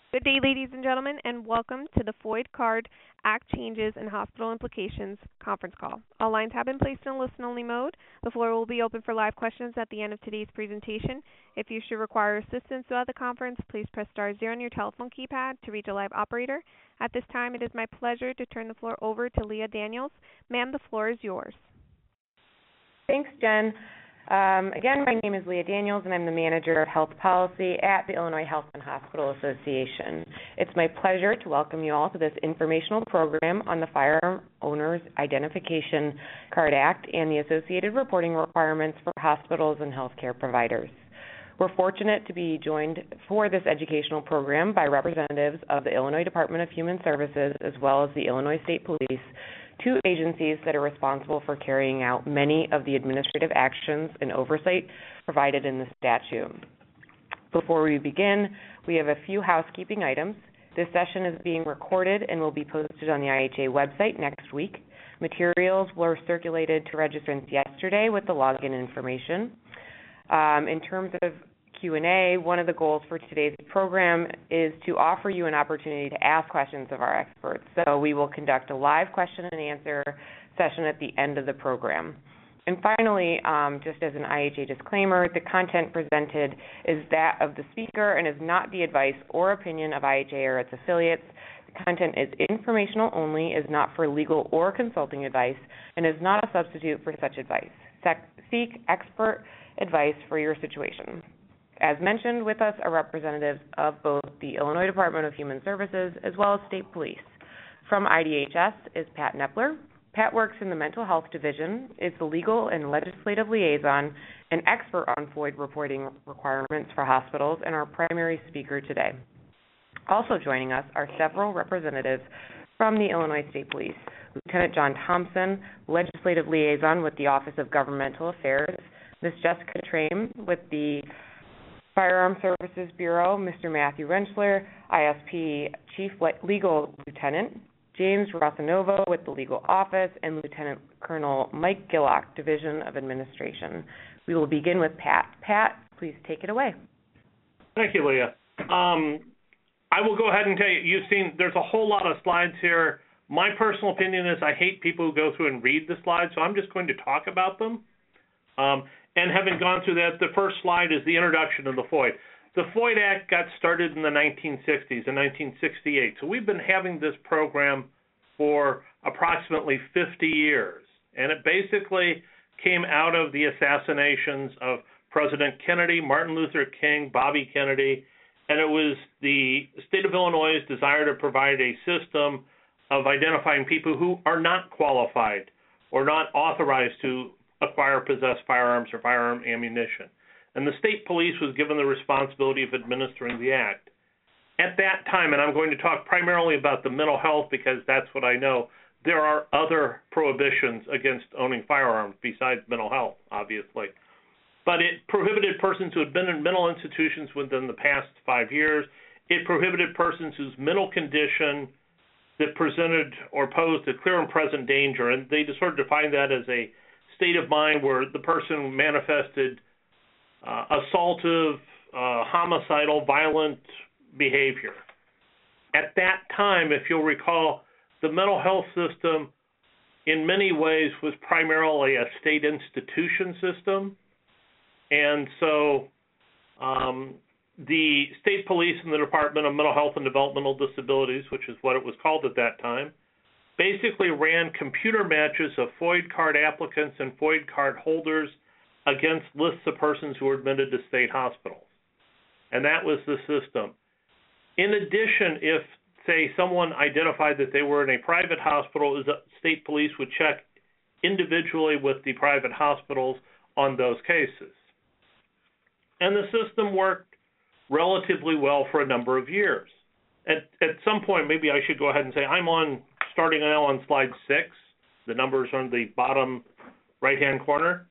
Good day, ladies and gentlemen, and welcome to the FOID Card Act Changes and Hospital Implications conference call. All lines have been placed in listen-only mode. The floor will be open for live questions at the end of today's presentation. If you should require assistance throughout the conference, please press star zero on your telephone keypad to reach a live operator. At this time, it is my pleasure to turn the floor over to Leah Daniels. Ma'am, the floor is yours. Thanks, Jen. Again, my name is Leah Daniels, and I'm the Manager of Health Policy at the Illinois Health and Hospital Association. It's my pleasure to welcome you all to this informational program on the Firearm Owners Identification Card Act and the associated reporting requirements for hospitals and healthcare providers. We're fortunate to be joined for this educational program by representatives of the Illinois Department of Human Services as well as the Illinois State Police, two agencies that are responsible for carrying out many of the administrative actions and oversight provided in the statute. Before we begin, we have a few housekeeping items. This session is being recorded and will be posted on the IHA website next week. Materials were circulated to registrants yesterday with the login information. In terms of Q&A, one of the goals for today's program is to offer you an opportunity to ask questions of our experts. So we will conduct a live question and answer session at the end of the program. And finally, just as an IHA disclaimer, the content presented is that of the speaker and is not the advice or opinion of IHA or its affiliates. The content is informational only, is not for legal or consulting advice, and is not a substitute for such advice. Seek expert advice for your situation. As mentioned, with us are representatives of both the Illinois Department of Human Services as well as State Police. From IDHS is Pat Nepler. Pat works in the Mental Health Division, is the legal and legislative liaison, and expert on FOID reporting requirements for hospitals, and our primary speaker today. Also joining us are several representatives from the Illinois State Police. Lieutenant John Thompson, legislative liaison with the Office of Governmental Affairs, Ms. Jessica Trame with the Firearm Services Bureau, Mr. Matthew Rentschler, ISP Chief Legal Lieutenant, James Rossanovo with the Legal Office, and Lieutenant Colonel Mike Gillock, Division of Administration. We will begin with Pat. Pat, please take it away. Thank you, Leah. I will go ahead and tell you, you've seen there's a whole lot of slides here. My personal opinion is I hate people who go through and read the slides, so I'm just going to talk about them. And having gone through that, the first slide is the introduction of the FOID. The FOID Act got started in the 1960s, in 1968. So we've been having this program for approximately 50 years. And it basically came out of the assassinations of President Kennedy, Martin Luther King, Bobby Kennedy. And it was the state of Illinois' desire to provide a system of identifying people who are not qualified or not authorized to acquire, possess firearms or firearm ammunition. And the state police was given the responsibility of administering the act. At that time, and I'm going to talk primarily about the mental health because that's what I know, there are other prohibitions against owning firearms besides mental health, obviously. But it prohibited persons who had been in mental institutions within the past 5 years. It prohibited persons whose mental condition that presented or posed a clear and present danger, and they just sort of defined that as a state of mind where the person manifested assaultive, homicidal, violent behavior. At that time, if you'll recall, the mental health system in many ways was primarily a state institution system. And so the state police and the Department of Mental Health and Developmental Disabilities, which is what it was called at that time, basically ran computer matches of FOID card applicants and FOID card holders against lists of persons who were admitted to state hospitals. And that was the system. In addition, if, say, someone identified that they were in a private hospital, the state police would check individually with the private hospitals on those cases. And the system worked relatively well for a number of years. At some point, maybe I should go ahead and say I'm starting now on slide 6. The numbers are on the bottom right-hand corner.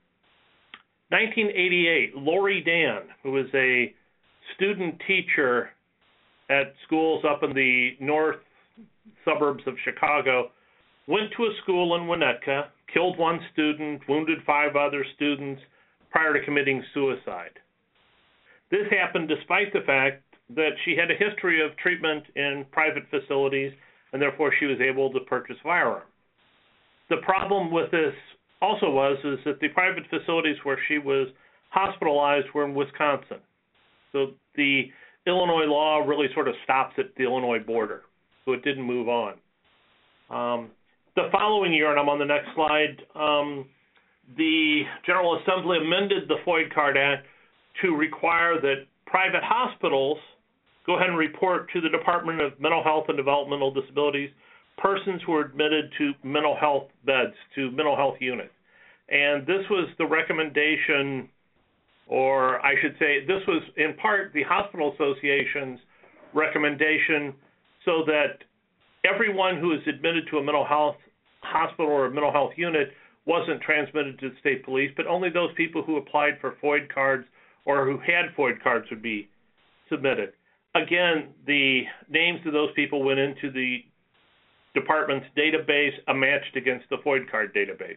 1988, Lori Dan, who was a student teacher at schools up in the north suburbs of Chicago, went to a school in Winnetka, killed one student, wounded 5 other students prior to committing suicide. This happened despite the fact that she had a history of treatment in private facilities, and therefore she was able to purchase a firearm. The problem with this also is that the private facilities where she was hospitalized were in Wisconsin. So the Illinois law really sort of stops at the Illinois border, so it didn't move on. The following year, and I'm on the next slide, the General Assembly amended the FOID Card Act to require that private hospitals go ahead and report to the Department of Mental Health and Developmental Disabilities persons who are admitted to mental health beds, to mental health units. And this was the recommendation, or I should say, this was in part the Hospital Association's recommendation, so that everyone who is admitted to a mental health hospital or a mental health unit wasn't transmitted to the state police, but only those people who applied for FOID cards or who had FOID cards would be submitted. Again, the names of those people went into the department's database, matched against the FOID card database.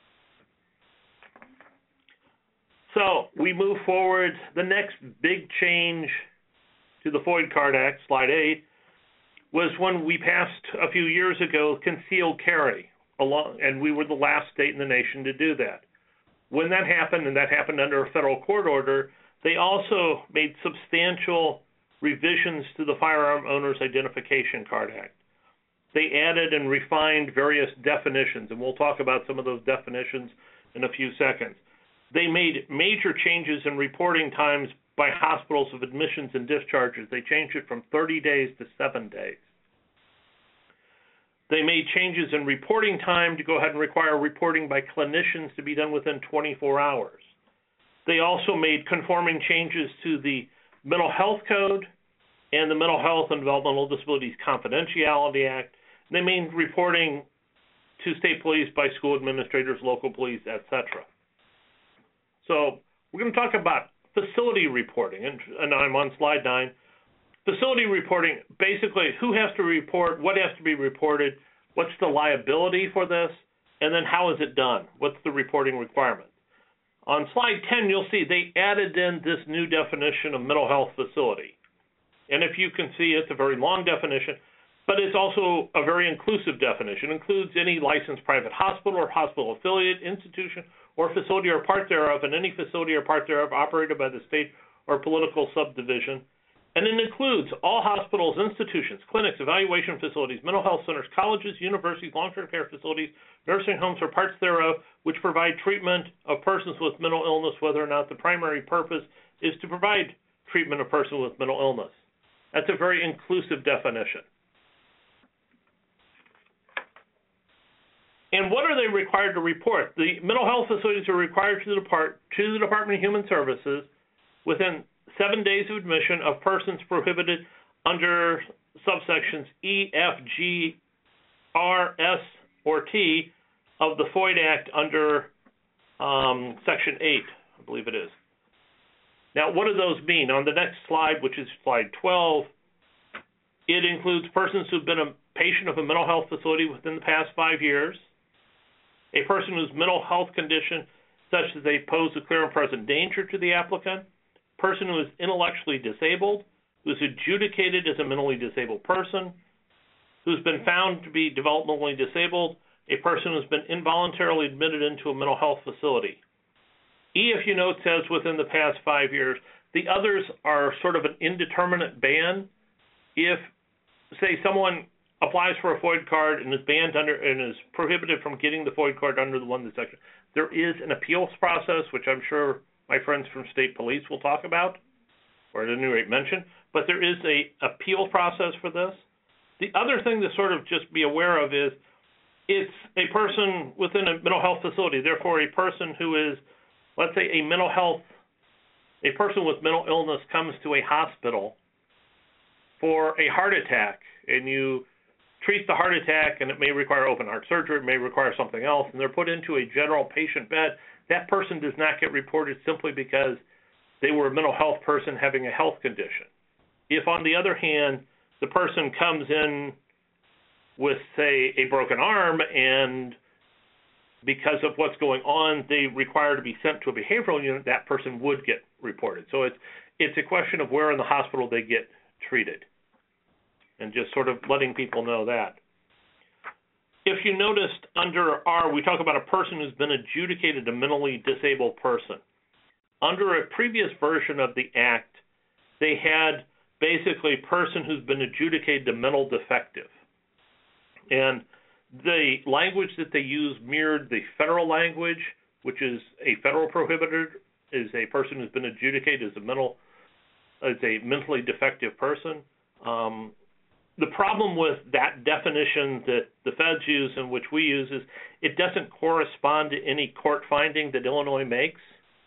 So we move forward. The next big change to the FOID Card Act, slide 8, was when we passed a few years ago concealed carry, and we were the last state in the nation to do that. When that happened, and that happened under a federal court order, they also made substantial revisions to the Firearm Owners Identification Card Act. They added and refined various definitions, and we'll talk about some of those definitions in a few seconds. They made major changes in reporting times by hospitals of admissions and discharges. They changed it from 30 days to 7 days. They made changes in reporting time to go ahead and require reporting by clinicians to be done within 24 hours. They also made conforming changes to the Mental Health Code and the Mental Health and Developmental Disabilities Confidentiality Act. They made reporting to state police by school administrators, local police, etc. So we're going to talk about facility reporting, and I'm on slide 9. Facility reporting, basically who has to report, what has to be reported, what's the liability for this, and then how is it done? What's the reporting requirement? On slide 10, you'll see they added in this new definition of mental health facility. And if you can see, it's a very long definition, but it's also a very inclusive definition. It includes any licensed private hospital or hospital affiliate, institution, or facility or part thereof, and any facility or part thereof operated by the state or political subdivision. And it includes all hospitals, institutions, clinics, evaluation facilities, mental health centers, colleges, universities, long-term care facilities, nursing homes, or parts thereof, which provide treatment of persons with mental illness, whether or not the primary purpose is to provide treatment of persons with mental illness. That's a very inclusive definition. And what are they required to report? The mental health facilities are required to the Department of Human Services within 7 days of admission of persons prohibited under subsections E, F, G, R, S, or T of the FOID Act under Section 8, I believe it is. Now, what do those mean? On the next slide, which is slide 12, it includes persons who've been a patient of a mental health facility within the past 5 years, a person whose mental health condition such that they pose a clear and present danger to the applicant, person who is intellectually disabled, who is adjudicated as a mentally disabled person, who's been found to be developmentally disabled, a person who's been involuntarily admitted into a mental health facility. E, if you note, says within the past 5 years. The others are sort of an indeterminate ban. If, say, someone applies for a FOID card and is banned under and is prohibited from getting the FOID card under the one section, there is an appeals process, which I'm sure my friends from state police will talk about, or at any rate mention, but there is a appeal process for this. The other thing to sort of just be aware of is it's a person within a mental health facility, therefore a person who is, let's say, a person with mental illness comes to a hospital for a heart attack, and you treat the heart attack, and it may require open heart surgery, it may require something else, and they're put into a general patient bed. That person does not get reported simply because they were a mental health person having a health condition. If, on the other hand, the person comes in with, say, a broken arm, and because of what's going on, they require to be sent to a behavioral unit, that person would get reported. So it's a question of where in the hospital they get treated. And just sort of letting people know that. If you noticed under R, we talk about a person who's been adjudicated a mentally disabled person. Under a previous version of the Act, they had basically a person who's been adjudicated a mental defective. And the language that they used mirrored the federal language, which is a federal prohibitor, is a person who's been adjudicated as a mentally defective person. The problem with that definition that the feds use and which we use is it doesn't correspond to any court finding that Illinois makes.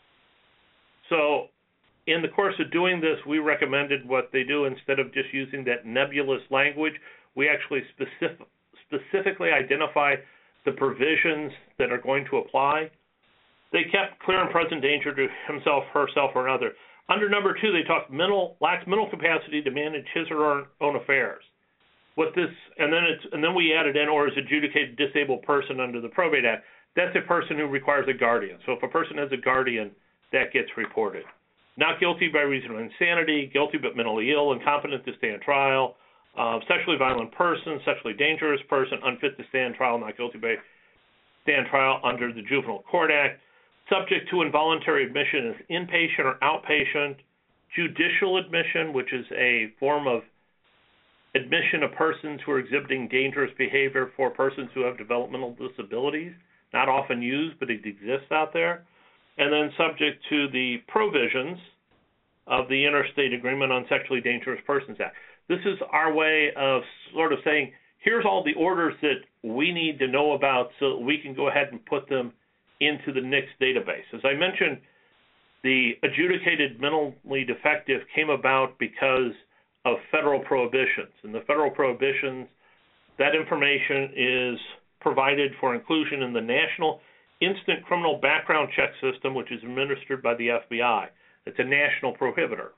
So in the course of doing this, we recommended what they do. Instead of just using that nebulous language, we actually specifically identify the provisions that are going to apply. They kept clear and present danger to himself, herself, or another. Under number 2, they talk lacks mental capacity to manage his or her own affairs. And then we added in, or is adjudicated disabled person under the Probate Act. That's a person who requires a guardian. So if a person has a guardian, that gets reported. Not guilty by reason of insanity, guilty but mentally ill, incompetent to stand trial, sexually violent person, sexually dangerous person, unfit to stand trial, not guilty by stand trial under the Juvenile Court Act, subject to involuntary admission as inpatient or outpatient, judicial admission, which is a form of admission of persons who are exhibiting dangerous behavior for persons who have developmental disabilities, not often used, but it exists out there, and then subject to the provisions of the Interstate Agreement on Sexually Dangerous Persons Act. This is our way of sort of saying, here's all the orders that we need to know about so that we can go ahead and put them into the NICS database. As I mentioned, the adjudicated mentally defective came about because of federal prohibitions. And the federal prohibitions, that information is provided for inclusion in the National Instant Criminal Background Check System, which is administered by the FBI. It's a national prohibitor.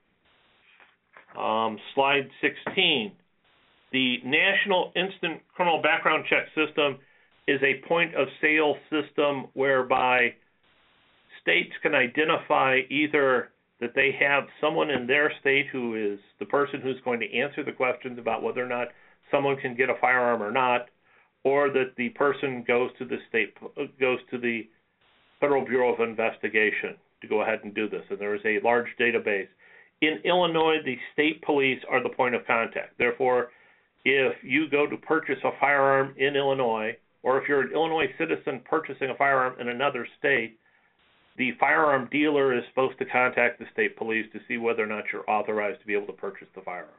Slide 16. The National Instant Criminal Background Check System is a point-of-sale system whereby states can identify either that they have someone in their state who is the person who's going to answer the questions about whether or not someone can get a firearm or not, or that the person goes to the Federal Bureau of Investigation to go ahead and do this. And there is a large database. In Illinois, the state police are the point of contact. Therefore, if you go to purchase a firearm in Illinois, or if you're an Illinois citizen purchasing a firearm in another state, the firearm dealer is supposed to contact the state police to see whether or not you're authorized to be able to purchase the firearm.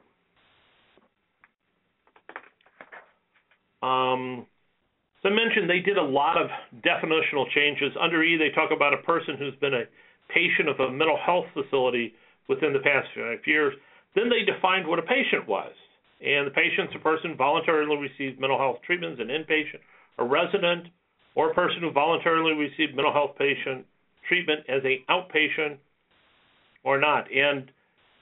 As I mentioned, they did a lot of definitional changes. Under E, they talk about a person who's been a patient of a mental health facility within the past 5 years. Then they defined what a patient was. And the patient's a person voluntarily received mental health treatment as an inpatient, a resident, or a person who voluntarily received mental health patient treatment as an outpatient or not. And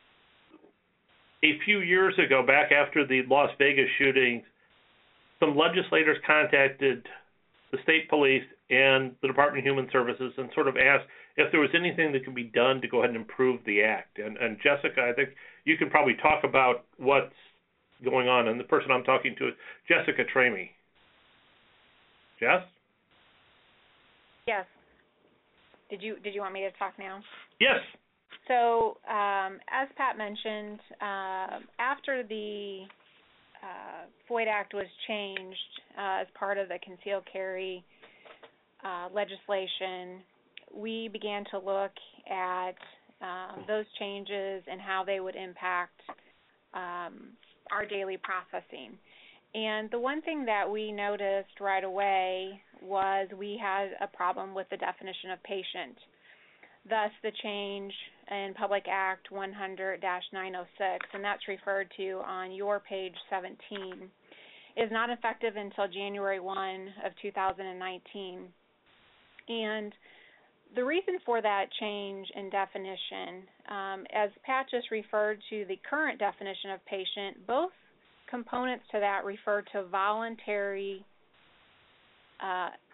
a few years ago, back after the Las Vegas shootings, some legislators contacted the state police and the Department of Human Services and sort of asked if there was anything that could be done to go ahead and improve the act. And Jessica, I think you can probably talk about what's going on. And the person I'm talking to is Jessica Tramey. Jess? Yes. Did you want me to talk now? Yes. So, as Pat mentioned, after the FOID Act was changed as part of the concealed carry legislation, we began to look at those changes and how they would impact our daily processing. And the one thing that we noticed right away was we had a problem with the definition of patient. Thus, the change in Public Act 100-906, and that's referred to on your page 17, is not effective until January 1 of 2019. And the reason for that change in definition, as Pat just referred to the current definition of patient, both components to that refer to voluntary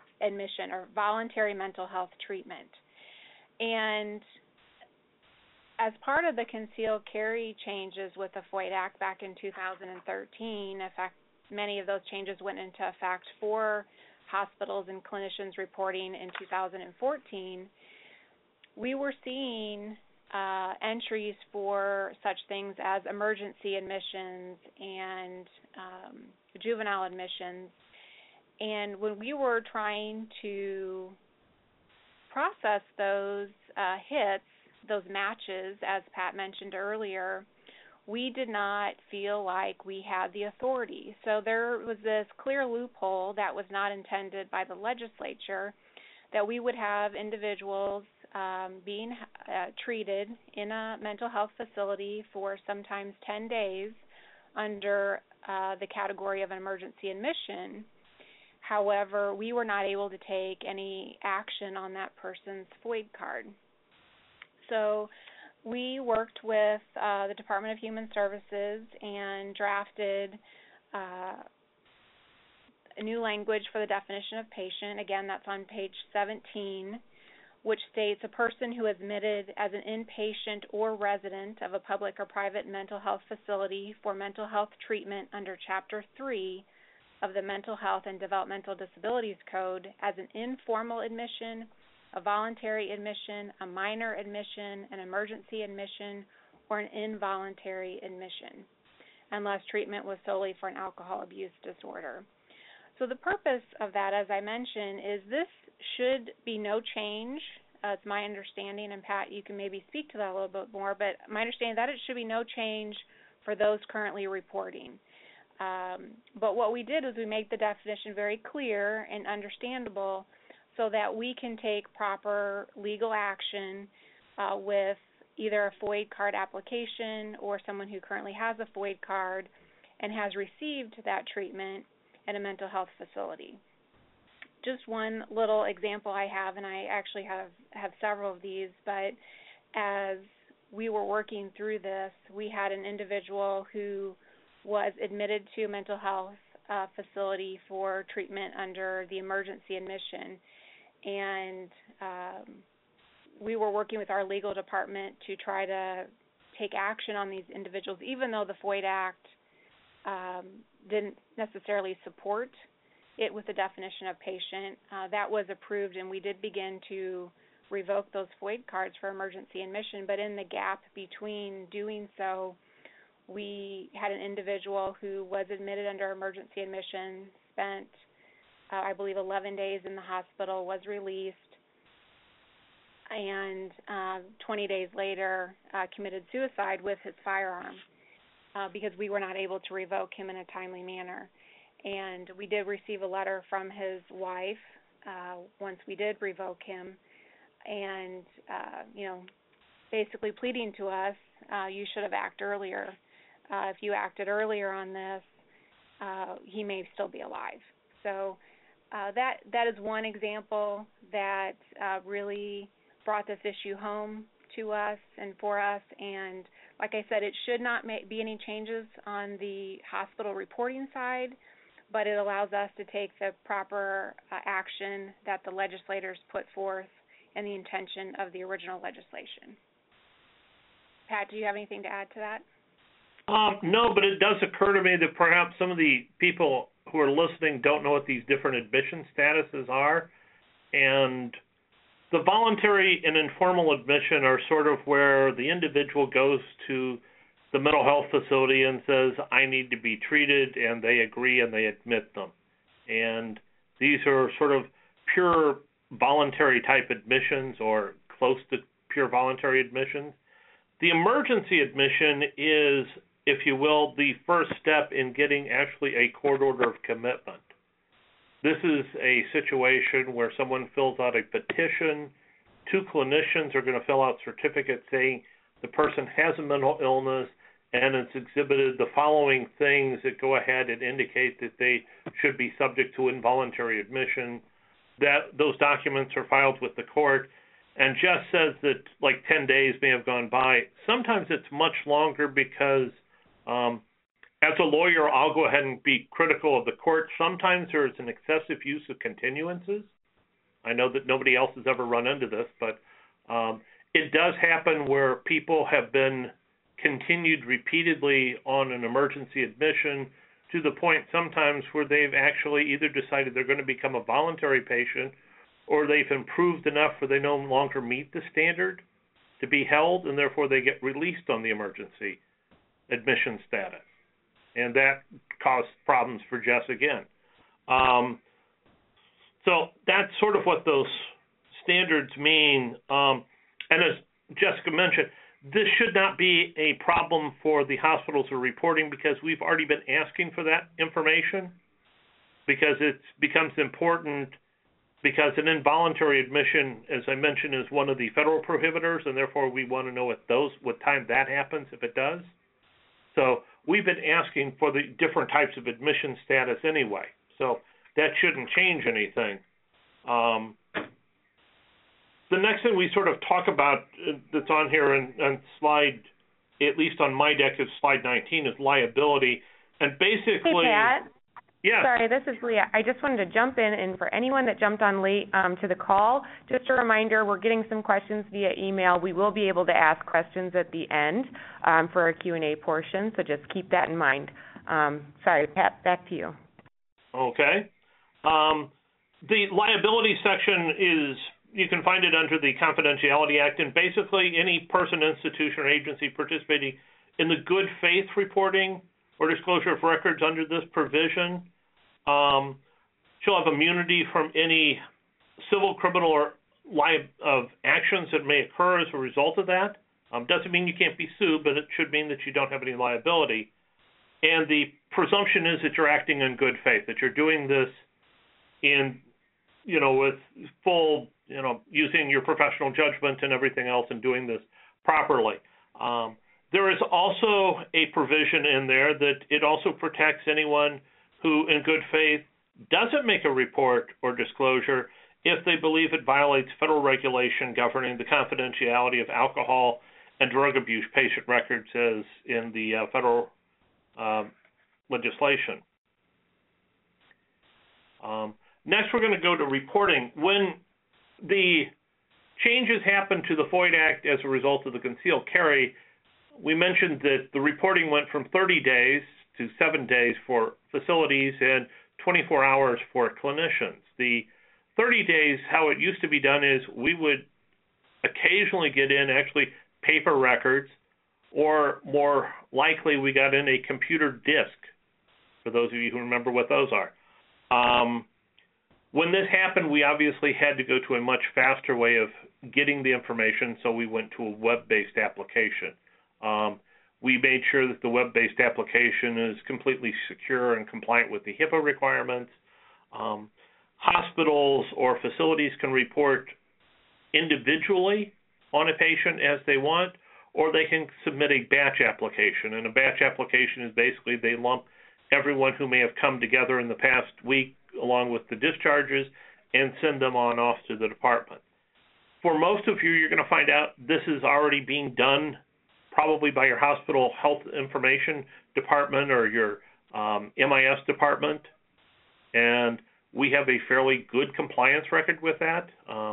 admission or voluntary mental health treatment. And as part of the concealed carry changes with the FOID Act back in 2013, in fact, many of those changes went into effect for hospitals and clinicians reporting in 2014, we were seeing entries for such things as emergency admissions and juvenile admissions. And when we were trying to process those hits, those matches, as Pat mentioned earlier, we did not feel like we had the authority. So there was this clear loophole that was not intended by the legislature, that we would have individuals being treated in a mental health facility for sometimes 10 days under the category of an emergency admission. However, we were not able to take any action on that person's FOID card. So we worked with the Department of Human Services and drafted a new language for the definition of patient. Again, that's on page 17, which states a person who is admitted as an inpatient or resident of a public or private mental health facility for mental health treatment under Chapter 3 of the Mental Health and Developmental Disabilities Code as an informal admission, a voluntary admission, a minor admission, an emergency admission, or an involuntary admission, unless treatment was solely for an alcohol abuse disorder. So the purpose of that, as I mentioned, is this should be no change. It's my understanding, and Pat, you can maybe speak to that a little bit more, but my understanding that it should be no change for those currently reporting. But what we did was we made the definition very clear and understandable so that we can take proper legal action with either a FOID card application or someone who currently has a FOID card and has received that treatment in a mental health facility. Just one little example I have, and I actually have several of these, but as we were working through this, we had an individual who was admitted to a mental health facility for treatment under the emergency admission, and we were working with our legal department to try to take action on these individuals, even though the FOID Act didn't necessarily support it with the definition of patient. That was approved, and we did begin to revoke those FOID cards for emergency admission, but in the gap between doing so, we had an individual who was admitted under emergency admission, spent, I believe, 11 days in the hospital, was released, and 20 days later committed suicide with his firearm because we were not able to revoke him in a timely manner. And we did receive a letter from his wife once we did revoke him, and basically pleading to us, you should have acted earlier. If you acted earlier on this, he may still be alive. So that is one example that really brought this issue home to us and for us. And like I said, it should not be any changes on the hospital reporting side, but it allows us to take the proper action that the legislators put forth and the intention of the original legislation. Pat, do you have anything to add to that? No, but it does occur to me that perhaps some of the people who are listening don't know what these different admission statuses are. And the voluntary and informal admission are sort of where the individual goes to the mental health facility and says, I need to be treated, and they agree and they admit them. And these are sort of pure voluntary type admissions or close to pure voluntary admissions. The emergency admission is, if you will, the first step in getting actually a court order of commitment. This is a situation where someone fills out a petition. Two clinicians are going to fill out certificates saying the person has a mental illness and it's exhibited the following things that go ahead and indicate that they should be subject to involuntary admission. That those documents are filed with the court. And Jess says that like 10 days may have gone by. Sometimes it's much longer because as a lawyer, I'll go ahead and be critical of the court. Sometimes there's an excessive use of continuances. I know that nobody else has ever run into this, but It does happen where people have been continued repeatedly on an emergency admission to the point sometimes where they've actually either decided they're going to become a voluntary patient or they've improved enough where they no longer meet the standard to be held, and therefore they get released on the emergency admission status. And that caused problems for Jess again. So that's sort of what those standards mean. And as Jessica mentioned, this should not be a problem for the hospitals who are reporting because we've already been asking for that information because it becomes important because an involuntary admission, as I mentioned, is one of the federal prohibitors, and therefore we want to know what time that happens if it does. So we've been asking for the different types of admission status anyway, so that shouldn't change anything. The next thing we sort of talk about that's on here on slide, at least on my deck, is slide 19, is liability. And basically... Hey, Pat. Yes. Sorry, this is Leah. I just wanted to jump in, and for anyone that jumped on late to the call, just a reminder, we're getting some questions via email. We will be able to ask questions at the end for our Q&A portion, so just keep that in mind. Sorry, Pat, back to you. Okay. The liability section is, you can find it under the Confidentiality Act, and basically any person, institution, or agency participating in the good faith reporting or disclosure of records under this provision shall have immunity from any civil, criminal, or of actions that may occur as a result of that. Doesn't mean you can't be sued, but it should mean that you don't have any liability. And the presumption is that you're acting in good faith, that you're doing this in, with full, using your professional judgment and everything else and doing this properly. There is also a provision in there that it also protects anyone who, in good faith, doesn't make a report or disclosure if they believe it violates federal regulation governing the confidentiality of alcohol and drug abuse patient records as in the federal legislation. Next, we're going to go to reporting. When the changes happened to the FOID Act as a result of the concealed carry, we mentioned that the reporting went from 30 days to 7 days for facilities and 24 hours for clinicians. The 30 days, how it used to be done is we would occasionally get in actually paper records, or more likely we got in a computer disk, for those of you who remember what those are. When this happened, we obviously had to go to a much faster way of getting the information, so we went to a web-based application. We made sure that the web-based application is completely secure and compliant with the HIPAA requirements. Hospitals or facilities can report individually on a patient as they want, or they can submit a batch application. And a batch application is basically they lump everyone who may have come together in the past week along with the discharges and send them on off to the department. For most of you, you're going to find out this is already being done probably by your hospital health information department or your MIS department, and we have a fairly good compliance record with that.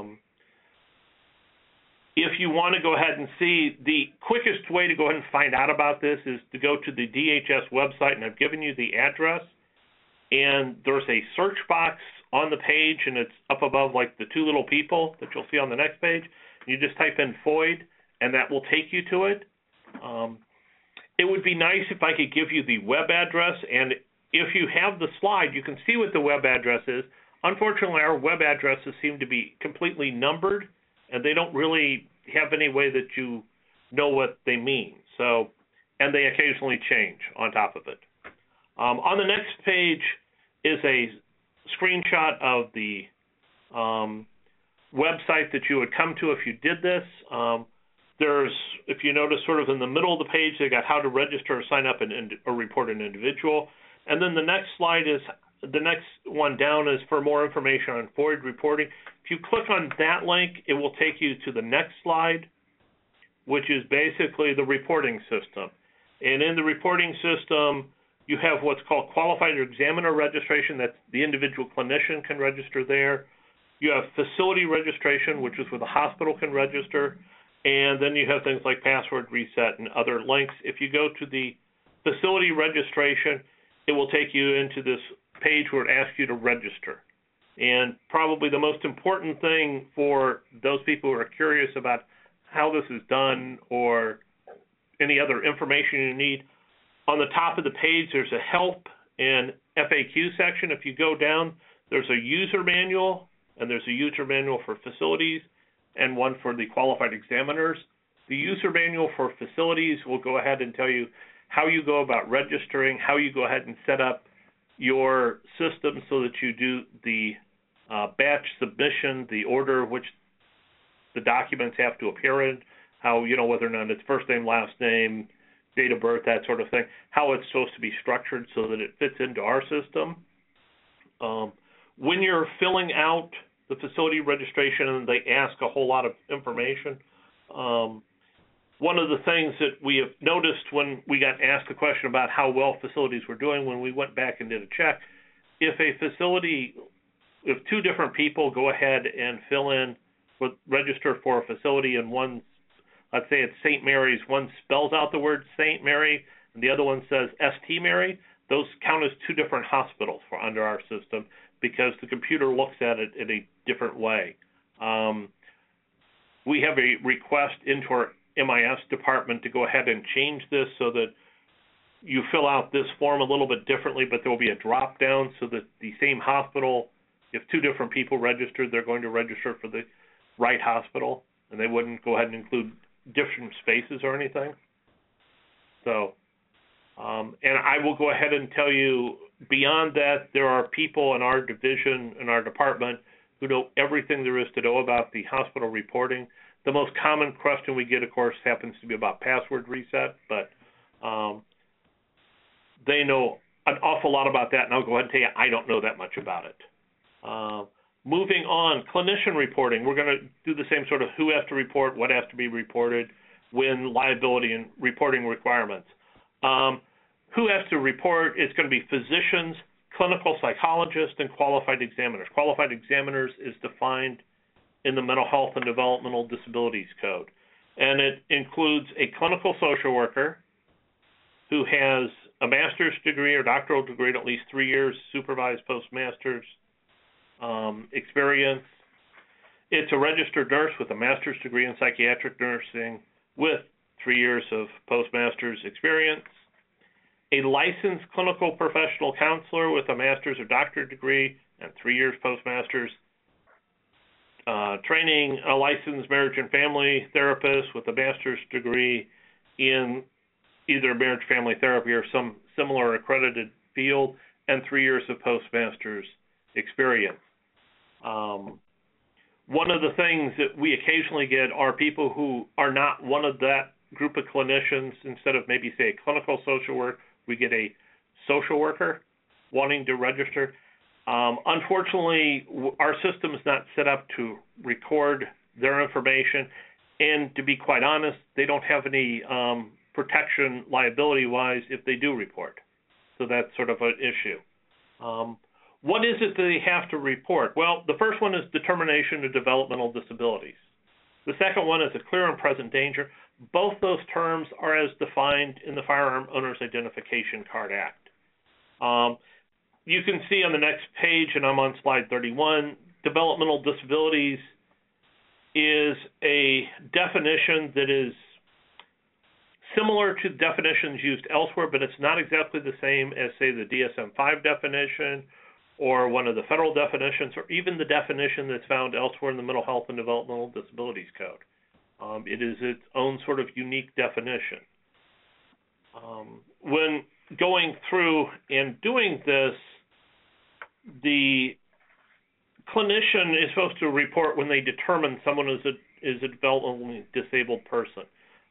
If you want to go ahead and see, the quickest way to go ahead and find out about this is to go to the DHS website, and I've given you the address, and there's a search box on the page, and it's up above like the two little people that you'll see on the next page. You just type in FOID, and that will take you to it. It would be nice if I could give you the web address, and if you have the slide, you can see what the web address is. Unfortunately, our web addresses seem to be completely numbered, and they don't really have any way that you know what they mean. So, and they occasionally change on top of it. On the next page is a screenshot of the website that you would come to if you did this. There's, if you notice, sort of in the middle of the page, they got how to register or sign up or report an individual. And then the next slide is, the next one down is for more information on FOID reporting. If you click on that link, it will take you to the next slide, which is basically the reporting system. And in the reporting system, you have what's called qualified examiner registration, that the individual clinician can register there. You have facility registration, which is where the hospital can register. And then you have things like password reset and other links. If you go to the facility registration, it will take you into this page where it asks you to register. And probably the most important thing for those people who are curious about how this is done or any other information you need, on the top of the page there's a help and FAQ section. If you go down, there's a user manual, and there's a user manual for facilities and one for the qualified examiners. The user manual for facilities will go ahead and tell you how you go about registering, how you go ahead and set up your system so that you do the batch submission, the order which the documents have to appear in, how, whether or not it's first name, last name, date of birth, that sort of thing, how it's supposed to be structured so that it fits into our system. When you're filling out the facility registration and they ask a whole lot of information, one of the things that we have noticed when we got asked a question about how well facilities were doing, when we went back and did a check, if two different people go ahead and fill in, register for a facility, and one, let's say it's St. Mary's, one spells out the word St. Mary, and the other one says St. Mary, those count as two different hospitals under our system because the computer looks at it in a different way. We have a request into our MIS department to go ahead and change this so that you fill out this form a little bit differently, but there will be a drop down so that the same hospital, if two different people registered, they're going to register for the right hospital, and they wouldn't go ahead and include different spaces or anything. So, and I will go ahead and tell you, beyond that, there are people in our division, in our department, who know everything there is to know about the hospital reporting. The most common question we get, of course, happens to be about password reset, but they know an awful lot about that, and I'll go ahead and tell you I don't know that much about it. Moving on, clinician reporting. We're going to do the same sort of who has to report, what has to be reported, when, liability, and reporting requirements. Who has to report? It's going to be physicians, clinical psychologists, and qualified examiners. Qualified examiners is defined in the Mental Health and Developmental Disabilities Code. And it includes a clinical social worker who has a master's degree or doctoral degree in at least 3 years, supervised postmaster's experience. It's a registered nurse with a master's degree in psychiatric nursing with 3 years of postmaster's experience. A licensed clinical professional counselor with a master's or doctorate degree and 3 years postmaster's training. A licensed marriage and family therapist with a master's degree in either marriage family therapy or some similar accredited field and 3 years of postmaster's experience. One of the things that we occasionally get are people who are not one of that group of clinicians. Instead of maybe, say, a clinical social worker, we get a social worker wanting to register. Unfortunately, our system is not set up to record their information, and to be quite honest, they don't have any protection liability-wise if they do report. So that's sort of an issue. What is it that they have to report? Well, the first one is determination of developmental disabilities. The second one is a clear and present danger. Both those terms are as defined in the Firearm Owners Identification Card Act. You can see on the next page, and I'm on slide 31, developmental disabilities is a definition that is similar to definitions used elsewhere, but it's not exactly the same as, say, the DSM-5 definition or one of the federal definitions, or even the definition that's found elsewhere in the Mental Health and Developmental Disabilities Code. It is its own sort of unique definition. When going through and doing this, the clinician is supposed to report when they determine someone is a developmentally disabled person.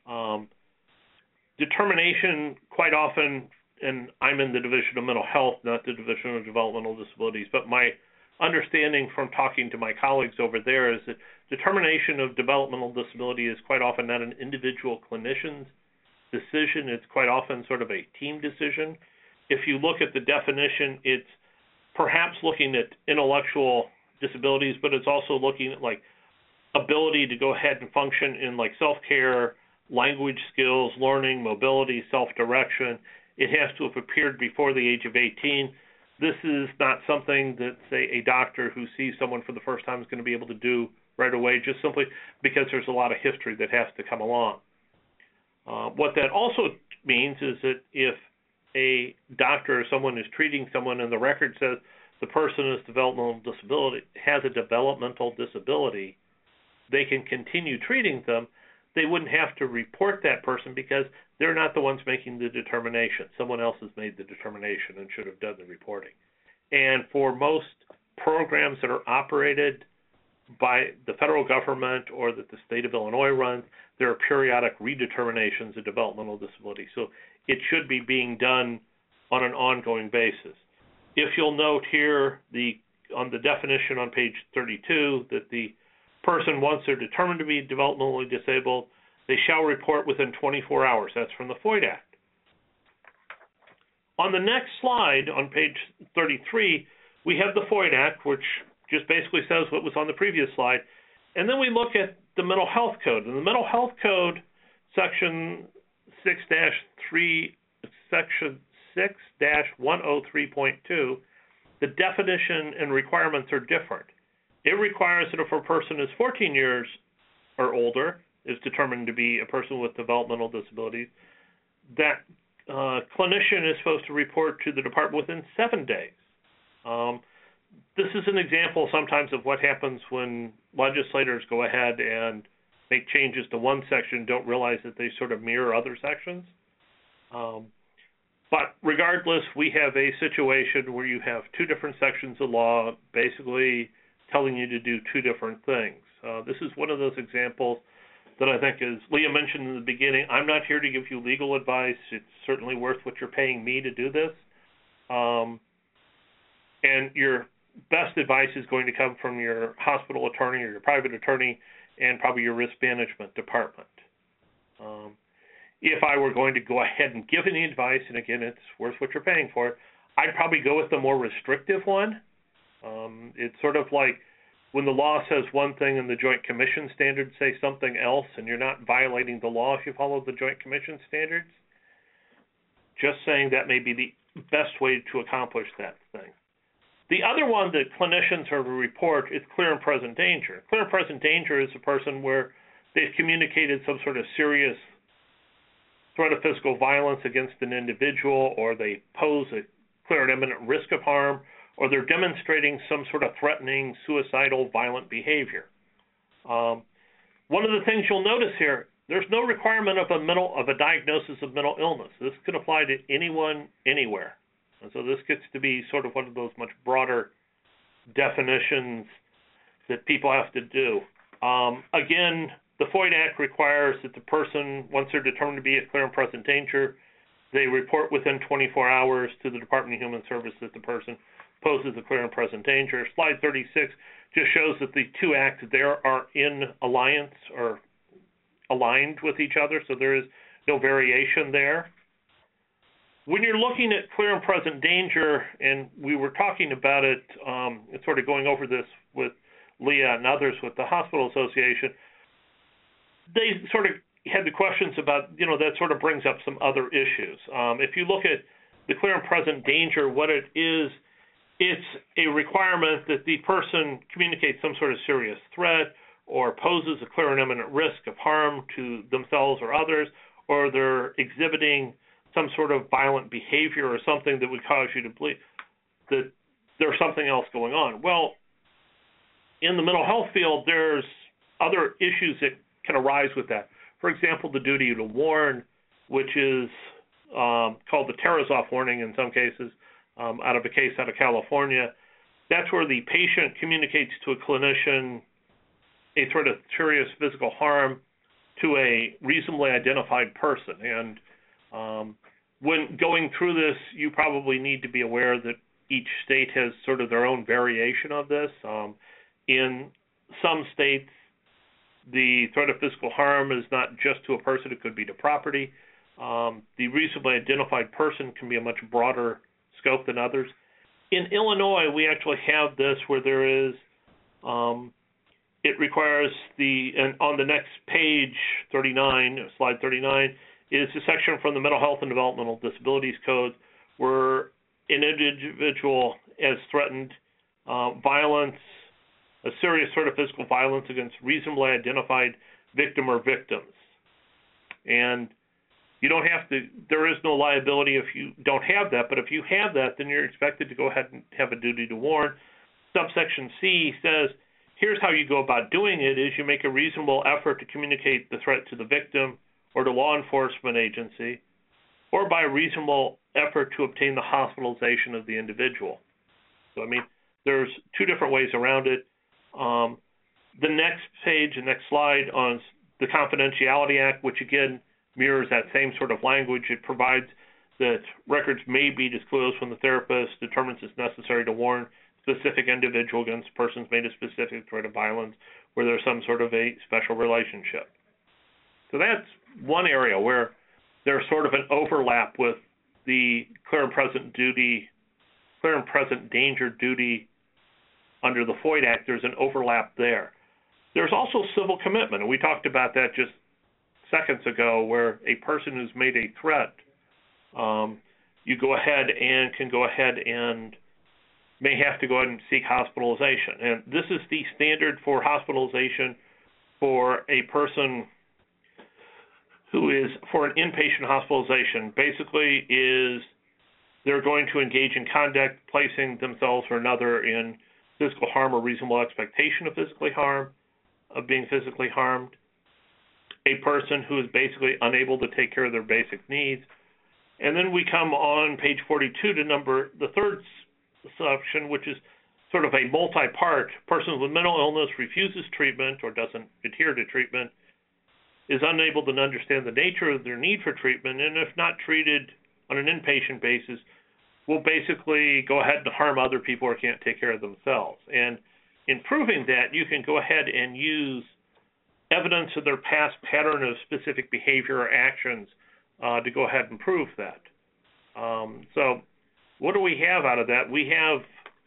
Determination, quite often, and I'm in the Division of Mental Health, not the Division of Developmental Disabilities, but my understanding from talking to my colleagues over there is that determination of developmental disability is quite often not an individual clinician's decision. It's quite often sort of a team decision. If you look at the definition, it's perhaps looking at intellectual disabilities, but it's also looking at like ability to go ahead and function in like self-care, language skills, learning, mobility, self-direction. It has to have appeared before the age of 18. This is not something that, say, a doctor who sees someone for the first time is going to be able to do right away, just simply because there's a lot of history that has to come along. What that also means is that if a doctor or someone is treating someone and the record says the person has a developmental disability, they can continue treating them. They wouldn't have to report that person because they're not the ones making the determination. Someone else has made the determination and should have done the reporting. And for most programs that are operated by the federal government or that the state of Illinois runs, there are periodic redeterminations of developmental disability. So it should be being done on an ongoing basis. If you'll note here on the definition on page 32 that the person, once they're determined to be developmentally disabled, they shall report within 24 hours. That's from the FOID Act. On the next slide, on page 33, we have the FOID Act, which just basically says what was on the previous slide. And then we look at the Mental Health Code. In the Mental Health Code, section 6-3, section 6-103.2, the definition and requirements are different. It requires that if a person is 14 years or older, is determined to be a person with developmental disabilities, that clinician is supposed to report to the department within 7 days. This is an example sometimes of what happens when legislators go ahead and make changes to one section, don't realize that they sort of mirror other sections. But regardless, we have a situation where you have two different sections of law basically telling you to do two different things. This is one of those examples that I think, as Leah mentioned in the beginning, I'm not here to give you legal advice. It's certainly worth what you're paying me to do this. And your best advice is going to come from your hospital attorney or your private attorney and probably your risk management department. If I were going to go ahead and give any advice, and again, it's worth what you're paying for, I'd probably go with the more restrictive one. It's sort of like when the law says one thing and the Joint Commission standards say something else, and you're not violating the law if you follow the Joint Commission standards. Just saying that may be the best way to accomplish that thing. The other one that clinicians are to report is clear and present danger. Clear and present danger is a person where they've communicated some sort of serious threat of physical violence against an individual, or they pose a clear and imminent risk of harm, or they're demonstrating some sort of threatening, suicidal, violent behavior. One of the things you'll notice here, there's no requirement of a diagnosis of mental illness. This could apply to anyone, anywhere. And so this gets to be sort of one of those much broader definitions that people have to do. Again, the FOID Act requires that the person, once they're determined to be at clear and present danger, they report within 24 hours to the Department of Human Services that the person poses a clear and present danger. Slide 36 just shows that the two acts there are in alliance or aligned with each other, so there is no variation there. When you're looking at clear and present danger, and we were talking about it, sort of going over this with Leah and others with the Hospital Association, they sort of had the questions about, that sort of brings up some other issues. If you look at the clear and present danger, what it is, it's a requirement that the person communicates some sort of serious threat or poses a clear and imminent risk of harm to themselves or others, or they're exhibiting some sort of violent behavior or something that would cause you to believe that there's something else going on. Well, in the mental health field, there's other issues that can arise with that. For example, the duty to warn, which is called the Tarasoff warning in some cases, out of a case out of California. That's where the patient communicates to a clinician a threat of serious physical harm to a reasonably identified person. And when going through this, you probably need to be aware that each state has sort of their own variation of this. In some states, the threat of physical harm is not just to a person, it could be to property. The reasonably identified person can be a much broader scope than others. In Illinois, we actually have this where there is it requires and on the next page, 39, slide 39, is a section from the Mental Health and Developmental Disabilities Code where an individual has threatened violence, a serious sort of physical violence against reasonably identified victim or victims. And you don't have to, there is no liability if you don't have that, but if you have that, then you're expected to go ahead and have a duty to warn. Subsection C says, here's how you go about doing it is you make a reasonable effort to communicate the threat to the victim or to law enforcement agency, or by a reasonable effort to obtain the hospitalization of the individual. So, I mean, there's two different ways around it. The next page, the next slide on the Confidentiality Act, which again mirrors that same sort of language. It provides that records may be disclosed when the therapist determines it's necessary to warn specific individual against persons made a specific threat of violence where there's some sort of a special relationship. So that's one area where there's sort of an overlap with the clear and present danger duty under the FOID Act. There's an overlap there. There's also civil commitment, and we talked about that just seconds ago, where a person who's made a threat, you go ahead and may have to go ahead and seek hospitalization. And this is the standard for hospitalization for a person who is for an inpatient hospitalization. Basically is they're going to engage in conduct placing themselves or another in physical harm or reasonable expectation of being physically harmed. A person who is basically unable to take care of their basic needs. And then we come on page 42 to the third section, which is sort of a multi-part. Person with mental illness refuses treatment or doesn't adhere to treatment, is unable to understand the nature of their need for treatment, and if not treated on an inpatient basis, will basically go ahead and harm other people or can't take care of themselves. And in proving that, you can go ahead and use evidence of their past pattern of specific behavior or actions to go ahead and prove that. So what do we have out of that? We have,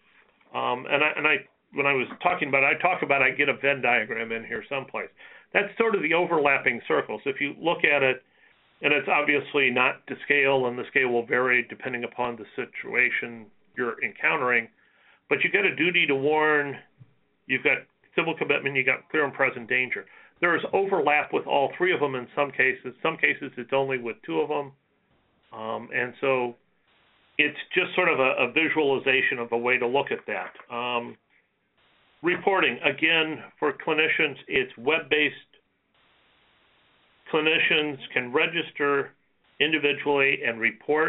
when I was talking about it, I get a Venn diagram in here someplace. That's sort of the overlapping circles. If you look at it, and it's obviously not to scale, and the scale will vary depending upon the situation you're encountering, but you've got a duty to warn, you've got civil commitment, you've got clear and present danger. There is overlap with all three of them in some cases. Some cases it's only with two of them. And so it's just sort of a visualization of a way to look at that. Reporting, again, for clinicians, it's web-based. Clinicians can register individually and report.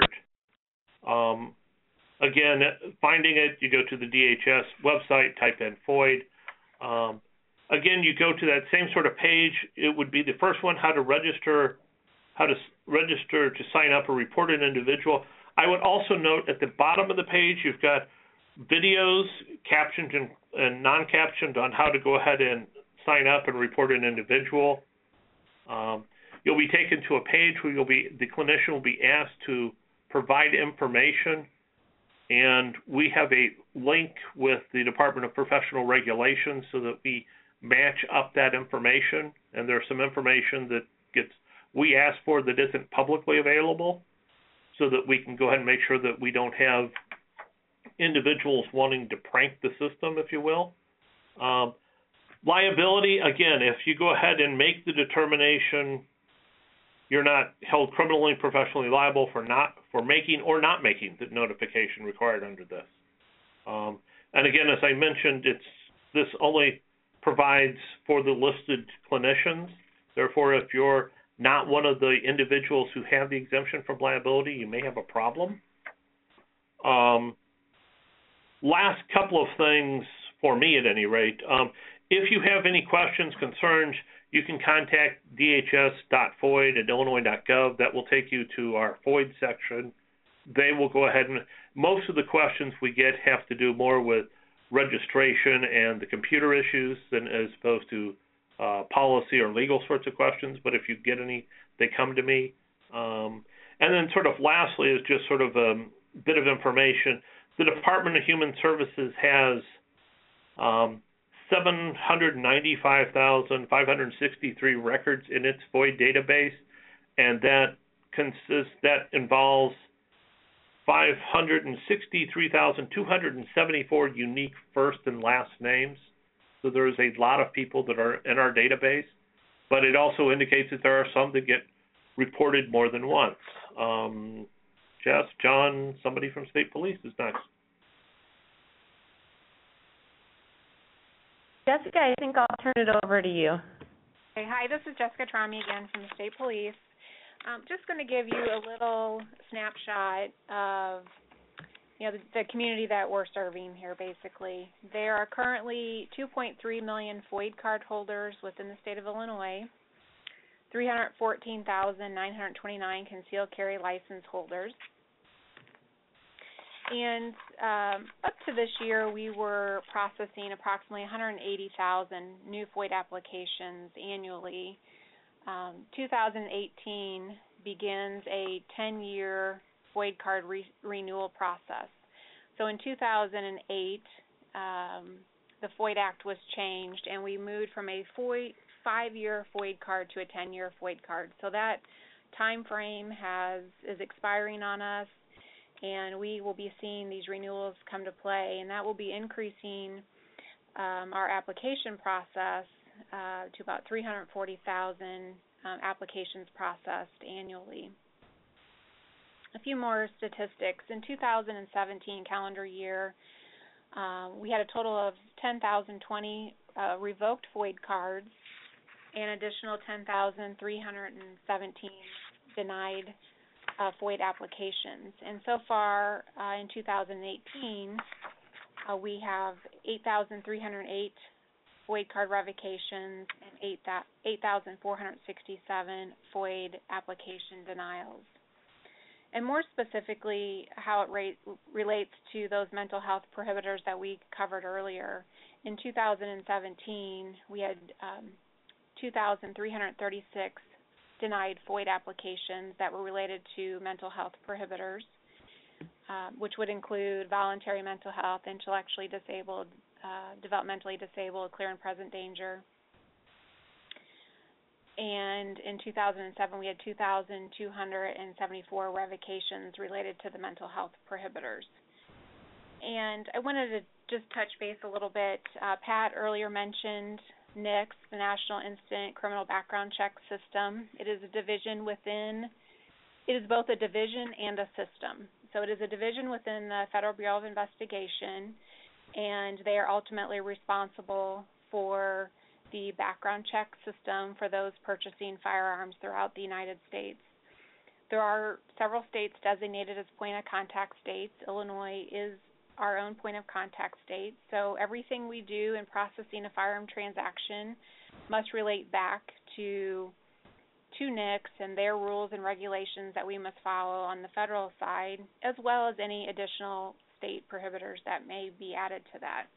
Again, finding it, you go to the DHS website, type in FOID. Again, you go to that same sort of page. It would be the first one, how to register to sign up or report an individual. I would also note at the bottom of the page, you've got videos, captioned and non-captioned, on how to go ahead and sign up and report an individual. You'll be taken to a page where the clinician will be asked to provide information, and we have a link with the Department of Professional Regulations so that we match up that information, and there's some information that we ask for that isn't publicly available, so that we can go ahead and make sure that we don't have individuals wanting to prank the system, if you will. Liability, again, if you go ahead and make the determination, you're not held criminally and professionally liable for making or not making the notification required under this. And again, as I mentioned, this only provides for the listed clinicians. Therefore, if you're not one of the individuals who have the exemption from liability, you may have a problem. Last couple of things, for me at any rate, if you have any questions, concerns, you can contact dhs.foid@illinois.gov. That will take you to our FOID section. They will go ahead and, most of the questions we get have to do more with registration and the computer issues than as opposed to policy or legal sorts of questions. But if you get any, they come to me. And then sort of lastly is just sort of a bit of information. The Department of Human Services has 795,563 records in its FOID database, and that involves 563,274 unique first and last names. So there's a lot of people that are in our database, but it also indicates that there are some that get reported more than once. Jess, John, somebody from State Police is next. Jessica, I think I'll turn it over to you. Okay, hi, this is Jessica Trami again from the State Police. Just going to give you a little snapshot of the community that we're serving here, basically. There are currently 2.3 million FOID card holders within the state of Illinois, 314,929 concealed carry license holders. And up to this year, we were processing approximately 180,000 new FOID applications annually. 2018 begins a 10-year FOID card renewal process. So in 2008, the FOID Act was changed, and we moved from a 5-year FOID card to a 10-year FOID card. So that time frame is expiring on us, and we will be seeing these renewals come to play, and that will be increasing our application process to about 340,000 applications processed annually. A few more statistics. In 2017 calendar year, we had a total of 10,020 revoked FOID cards and additional 10,317 denied FOID applications. And so far in 2018, we have 8,308 FOID card revocations and 8,467 FOID application denials. And more specifically, how it relates to those mental health prohibitors that we covered earlier. In 2017, we had 2,336 denied FOID applications that were related to mental health prohibitors, which would include voluntary mental health, intellectually disabled, developmentally disabled, clear and present danger. And in 2007, we had 2,274 revocations related to the mental health prohibitors. And I wanted to just touch base a little bit. Pat earlier mentioned NICS, the National Instant Criminal Background Check System. It is a division within, it is both a division and a system. So it is a division within the Federal Bureau of Investigation, and they are ultimately responsible for the background check system for those purchasing firearms throughout the United States. There are several states designated as point of contact states. Illinois is our own point of contact state. So everything we do in processing a firearm transaction must relate back to NICS and their rules and regulations that we must follow on the federal side, as well as any additional state prohibitors that may be added to that.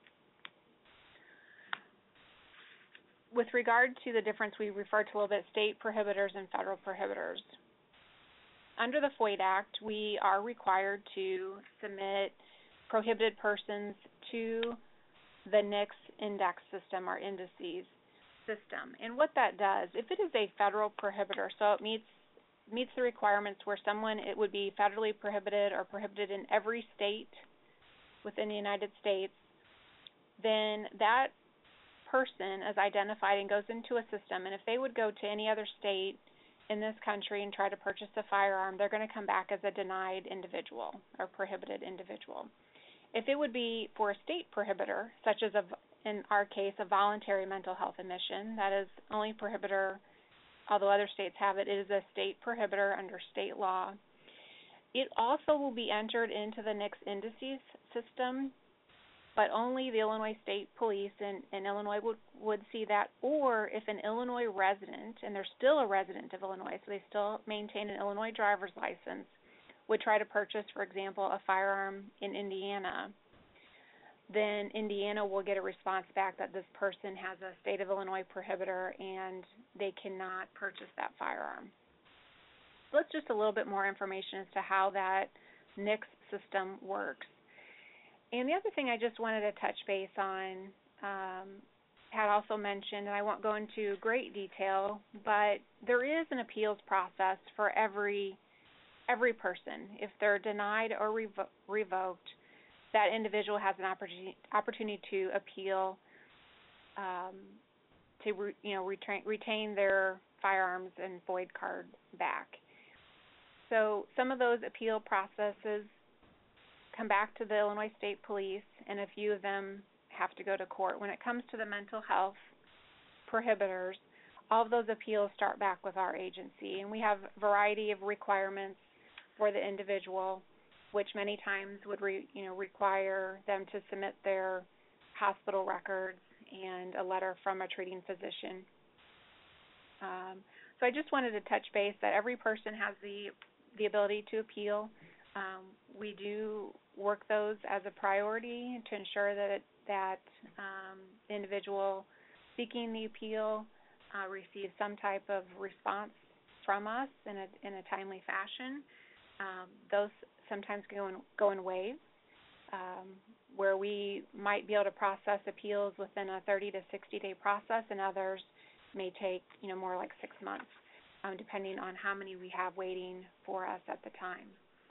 With regard to the difference, we referred to a little bit state prohibitors and federal prohibitors. Under the FOID Act, we are required to submit prohibited persons to the NICS index system or indices system. And what that does, if it is a federal prohibitor, so it meets the requirements where it would be federally prohibited or prohibited in every state within the United States, then that person is identified and goes into a system, and if they would go to any other state in this country and try to purchase a firearm, they're going to come back as a denied individual or prohibited individual. If it would be for a state prohibitor, such as in our case a voluntary mental health admission, that is only prohibitor, although other states have it, it is a state prohibitor under state law. It also will be entered into the NICS indices system, but only the Illinois State Police in Illinois would see that, or if an Illinois resident, and they're still a resident of Illinois, so they still maintain an Illinois driver's license, would try to purchase, for example, a firearm in Indiana, then Indiana will get a response back that this person has a state of Illinois prohibitor and they cannot purchase that firearm. So that's just a little bit more information as to how that NICS system works. And the other thing I just wanted to touch base on had also mentioned, and I won't go into great detail, but there is an appeals process for every person. If they're denied or revoked, that individual has an opportunity to appeal, retain their firearms and FOID card back. So some of those appeal processes come back to the Illinois State Police, and a few of them have to go to court. When it comes to the mental health prohibitors, all of those appeals start back with our agency, and we have a variety of requirements for the individual, which many times would require them to submit their hospital records and a letter from a treating physician. So I just wanted to touch base that every person has the ability to appeal. We do work those as a priority to ensure that the individual seeking the appeal receives some type of response from us in a timely fashion. Those sometimes go in waves, where we might be able to process appeals within a 30 to 60-day process, and others may take more like 6 months, depending on how many we have waiting for us at the time.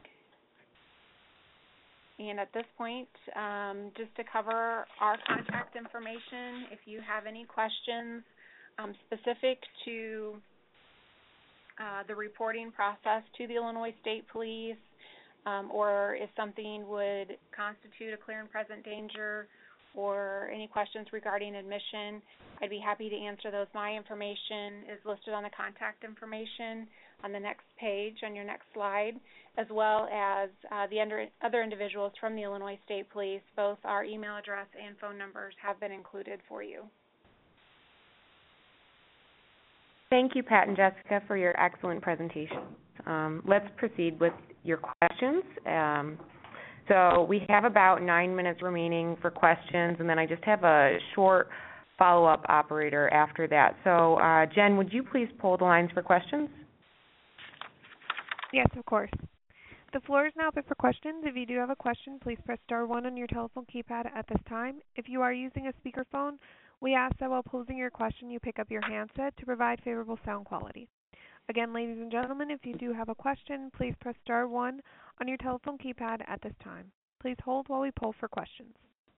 And at this point, just to cover our contact information, if you have any questions specific to the reporting process to the Illinois State Police, or if something would constitute a clear and present danger, or any questions regarding admission, I'd be happy to answer those. My information is listed on the contact information on the next page, on your next slide, as well as the other individuals from the Illinois State Police. Both our email address and phone numbers have been included for you. Thank you, Pat and Jessica, for your excellent presentation. Let's proceed with your questions. So we have about 9 minutes remaining for questions, and then I just have a short follow-up operator after that. So, Jen, would you please poll the lines for questions? Yes, of course. The floor is now open for questions. If you do have a question, please press star 1 on your telephone keypad at this time. If you are using a speakerphone, we ask that while posing your question, you pick up your handset to provide favorable sound quality. Again, ladies and gentlemen, if you do have a question, please press star 1 on your telephone keypad at this time. Please hold while we poll for questions.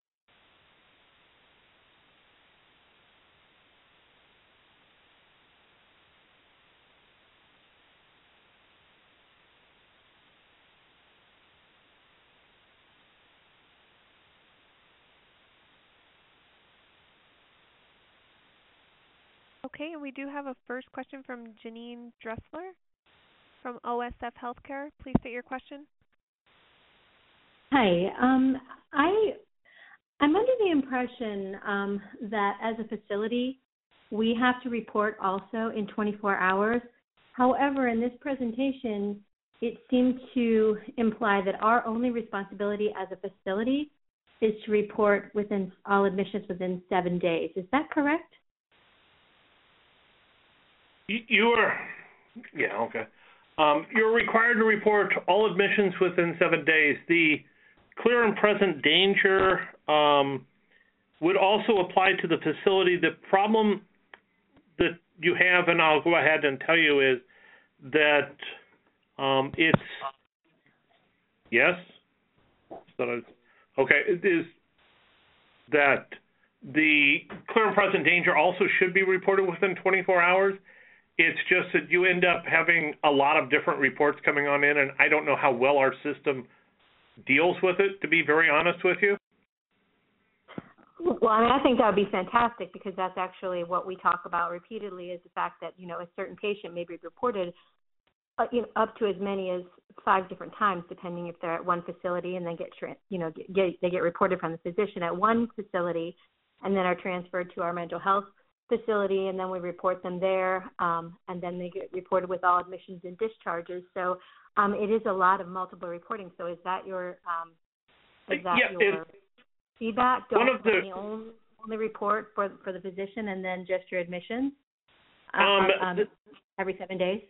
Okay, and we do have a first question from Janine Dressler from OSF Healthcare. Please state your question. Hi. I'm under the impression that as a facility, we have to report also in 24 hours. However, in this presentation, it seemed to imply that our only responsibility as a facility is to report within all admissions within 7 days. Is that correct? You're required to report all admissions within 7 days. The clear and present danger would also apply to the facility. The problem that you have, and I'll go ahead and tell you, is that it is that the clear and present danger also should be reported within 24 hours. It's just that you end up having a lot of different reports coming on in, and I don't know how well our system deals with it, to be very honest with you. Well, I think that would be fantastic, because that's actually what we talk about repeatedly, is the fact that, a certain patient may be reported up to as many as 5 different times, depending if they're at one facility and then they get reported from the physician at one facility and then are transferred to our mental health facility, and then we report them there, and then they get reported with all admissions and discharges. So it is a lot of multiple reporting. So is that your feedback? Only report for the physician and then just your admissions every 7 days?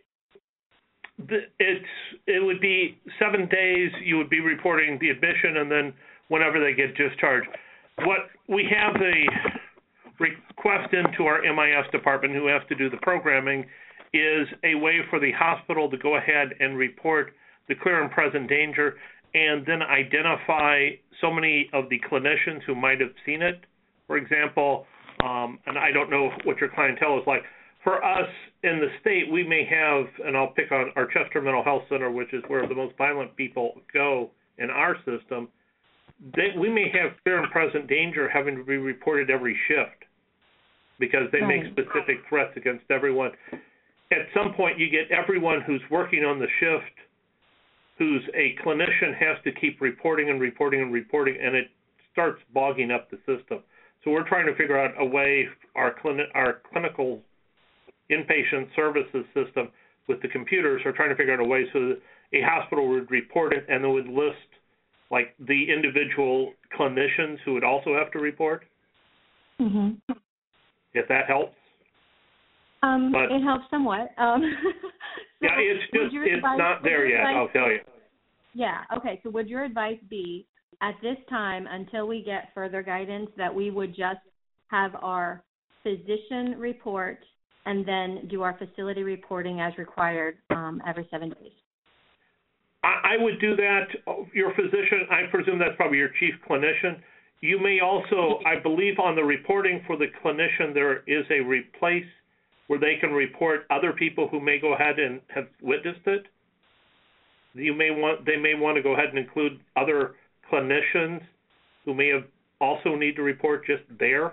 It would be 7 days you would be reporting the admission, and then whenever they get discharged. What we have request into our MIS department, who has to do the programming, is a way for the hospital to go ahead and report the clear and present danger and then identify so many of the clinicians who might have seen it. For example, and I don't know what your clientele is like. For us in the state, we may have, and I'll pick on our Chester Mental Health Center, which is where the most violent people go in our system. We may have clear and present danger having to be reported every shift because they make specific threats against everyone. At some point, you get everyone who's working on the shift, who's a clinician, has to keep reporting and reporting and reporting, and it starts bogging up the system. So we're trying to figure out a way, our clinical inpatient services system with the computers are trying to figure out a way so that a hospital would report it and it would list like the individual clinicians who would also have to report. Mm-hmm. If that helps. It helps somewhat. Yeah, it's just, it's not there yet, I'll tell you. Yeah, okay, so would your advice be at this time, until we get further guidance, that we would just have our physician report and then do our facility reporting as required every 7 days? I would do that. Your physician, I presume that's probably your chief clinician. You may also, I believe on the reporting for the clinician, there is a replace where they can report other people who may go ahead and have witnessed it. They may want to go ahead and include other clinicians who may have also need to report just there.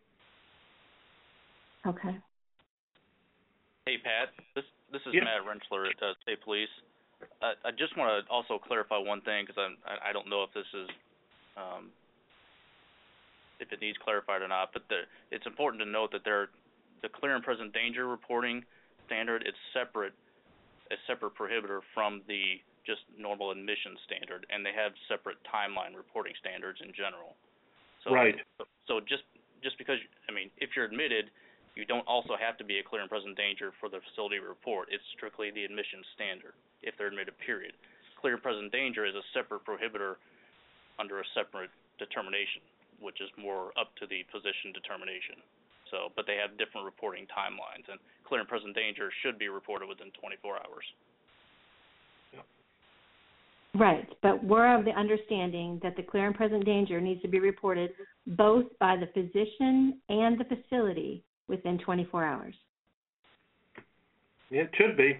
Okay. Hey, Pat, this is Matt Rensselaer at State Police. I just want to also clarify one thing because I don't know if this is if it needs clarified or not, but it's important to note that the clear and present danger reporting standard is a separate prohibitor from the just normal admission standard, and they have separate timeline reporting standards in general. So, right. So just because, I mean, if you're admitted, you don't also have to be a clear and present danger for the facility report. It's strictly the admission standard if they're admitted, period. Clear and present danger is a separate prohibitor under a separate determination, which is more up to the physician determination. So, but they have different reporting timelines, and clear and present danger should be reported within 24 hours. Right, but we're of the understanding that the clear and present danger needs to be reported both by the physician and the facility within 24 hours. It should be.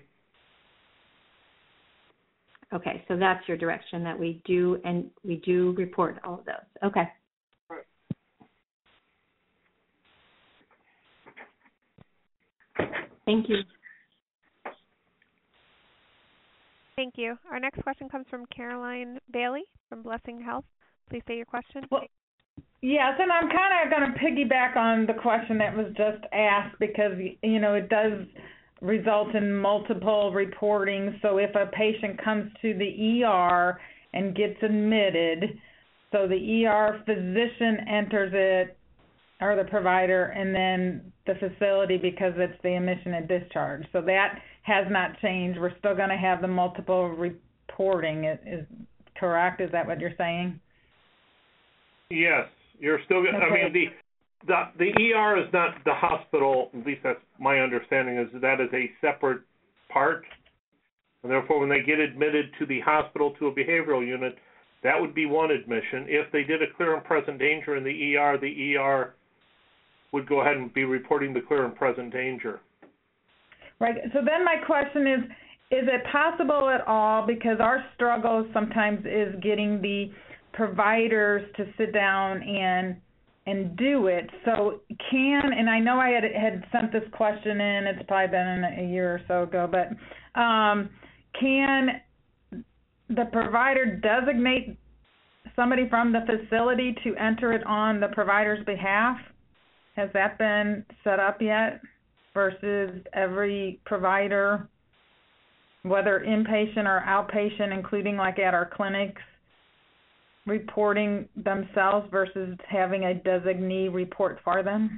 Okay, so that's your direction, that we do report all of those. Okay. Thank you. Thank you. Our next question comes from Caroline Bailey from Blessing Health. Please state your question. Well, yes, and I'm kind of going to piggyback on the question that was just asked because, you know, it does result in multiple reporting. So if a patient comes to the ER and gets admitted, so the ER physician enters it, or the provider, and then the facility because it's the admission and discharge. So that has not changed. We're still going to have the multiple reporting. Is correct? Is that what you're saying? Yes, you're still. Okay. I mean, the ER is not the hospital. At least that's my understanding. Is that is a separate part, and therefore, when they get admitted to the hospital to a behavioral unit, that would be one admission. If they did a clear and present danger in the ER would go ahead and be reporting the clear and present danger. Right. So then my question is it possible at all, because our struggle sometimes is getting the providers to sit down and do it. So and I know I had sent this question in, it's probably been a year or so ago, but can the provider designate somebody from the facility to enter it on the provider's behalf? Has that been set up yet? Versus every provider, whether inpatient or outpatient, including like at our clinics, reporting themselves versus having a designee report for them?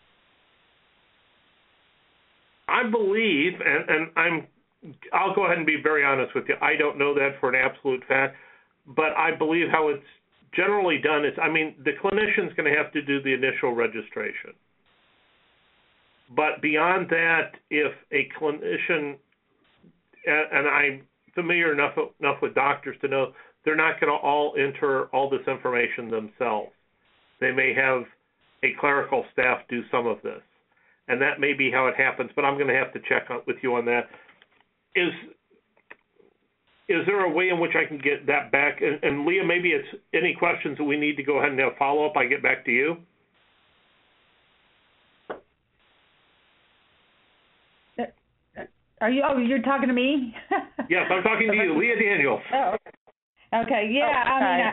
I believe, and I'll go ahead and be very honest with you, I don't know that for an absolute fact, but I believe how it's generally done is, I mean, the clinician's going to have to do the initial registration. But beyond that, if a clinician, and I'm familiar enough with doctors to know they're not going to all enter all this information themselves. They may have a clerical staff do some of this, and that may be how it happens. But I'm going to have to check with you on that. Is there a way in which I can get that back? And Leah, maybe it's any questions that we need to go ahead and have follow-up, I get back to you? You're talking to me? Yes, I'm talking to you, Leah Daniels. Oh, okay. Yeah,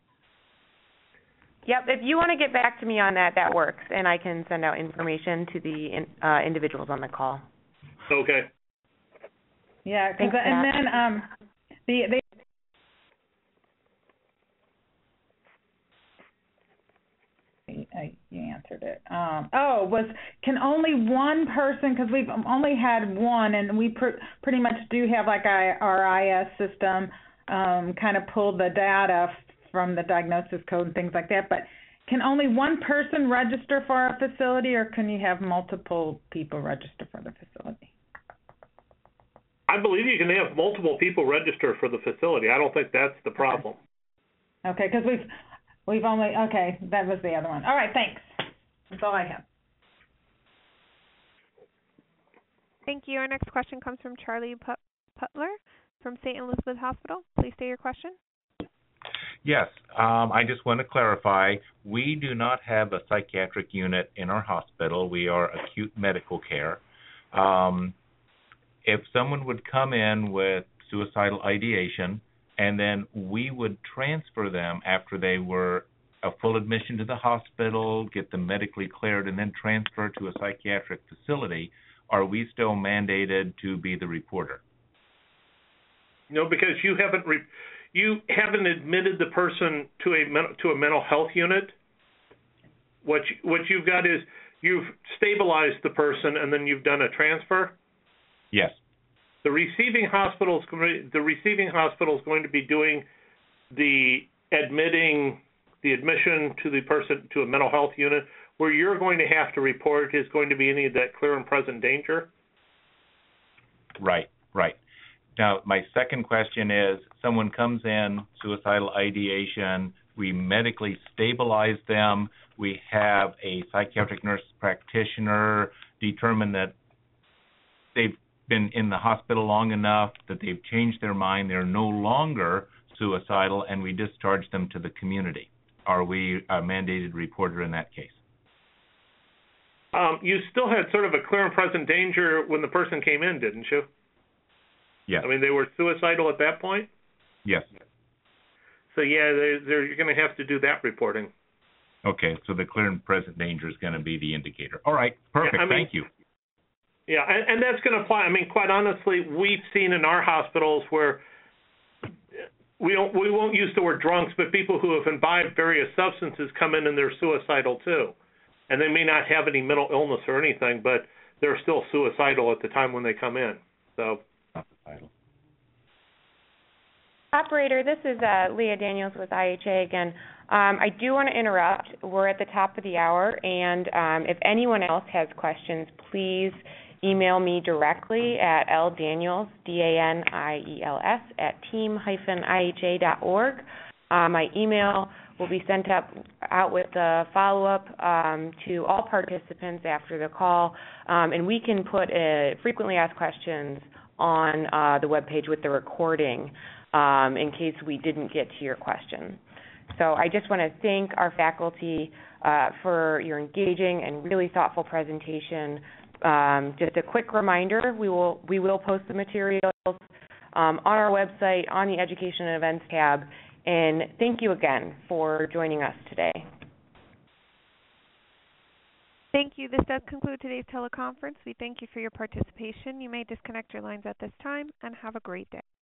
Yep, if you want to get back to me on that, that works, and I can send out information to the individuals on the call. Okay. Yeah, Thanks for and that. then you answered it. Can only one person, because we've only had one, and we pretty much do have like our IS system kind of pull the data from the diagnosis code and things like that, but can only one person register for a facility, or can you have multiple people register for the facility? I believe you can have multiple people register for the facility. I don't think that's the problem. Okay, because we've only, okay, that was the other one. All right, thanks. That's all I have. Thank you. Our next question comes from Charlie Putler from St. Elizabeth Hospital. Please state your question. Yes, I just want to clarify, we do not have a psychiatric unit in our hospital. We are acute medical care. If someone would come in with suicidal ideation, and then we would transfer them after they were a full admission to the hospital, get them medically cleared, and then transfer to a psychiatric facility, are we still mandated to be the reporter? No, because you haven't admitted the person to a mental health unit. What you've got is you've stabilized the person, and then you've done a transfer. Yes. The receiving hospital is going to be doing the admission to the person to a mental health unit. Where you're going to have to report is going to be any of that clear and present danger. Right. Now, my second question is, someone comes in, suicidal ideation, we medically stabilize them, we have a psychiatric nurse practitioner determine that they've been in the hospital long enough, that they've changed their mind, they're no longer suicidal, and we discharge them to the community. Are we a mandated reporter in that case? You still had sort of a clear and present danger when the person came in, didn't you? Yes. I mean, they were suicidal at that point? Yes. So, yeah, you're going to have to do that reporting. Okay, so the clear and present danger is going to be the indicator. All right, perfect. Yeah, thank you. Yeah, and that's going to apply. I mean, quite honestly, we've seen in our hospitals where we won't use the word drunks, but people who have imbibed various substances come in and they're suicidal too. And they may not have any mental illness or anything, but they're still suicidal at the time when they come in. So. Operator, this is Leah Daniels with IHA again. I do want to interrupt. We're at the top of the hour, and if anyone else has questions, please email me directly at ldaniels, DANIELS, @team-iha.org. My email will be sent out with the follow-up to all participants after the call, and we can put frequently asked questions on the webpage with the recording in case we didn't get to your question. So I just want to thank our faculty for your engaging and really thoughtful presentation. Just a quick reminder, we will post the materials on our website on the Education and Events tab. And thank you again for joining us today. Thank you. This does conclude today's teleconference. We thank you for your participation. You may disconnect your lines at this time, and have a great day.